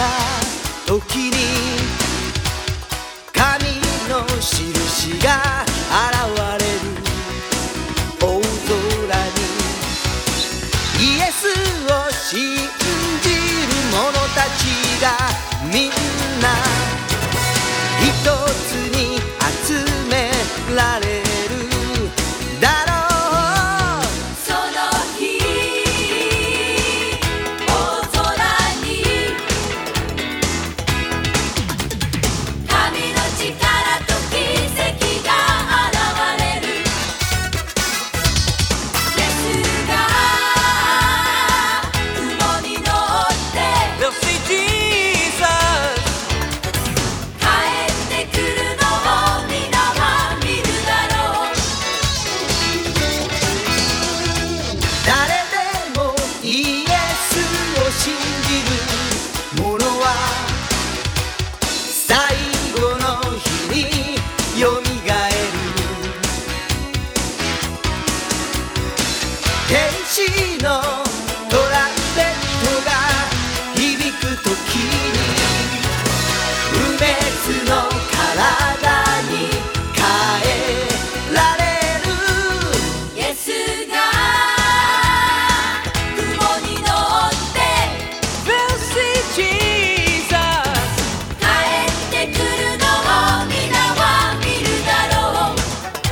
時に神の印が現れる大空にイエスを信じる者たちがみんな一つに集められるだろう。 その日大空に神の力と奇跡が現れる。イエスが雲に乗って They'll see Jesus 帰ってくるのを皆は見るだろう。 誰でもイエスを信じる者は最後の日によみがえる。天使のトランペットが響くときに不滅の体に変えられる。 イエスが雲に乗って We'll see Jesus 帰ってくるのを皆は見るだろう。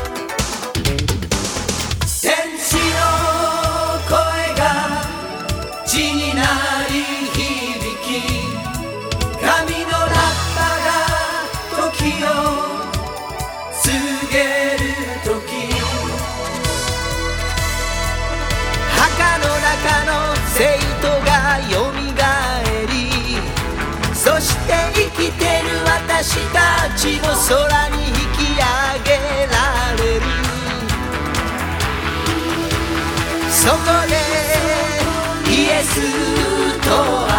天使の声が地になり響き神のラッパが時を告げる時墓の中の生徒がよみがえりそして生きてる私たちも空に引き上げられる。そこでイエスと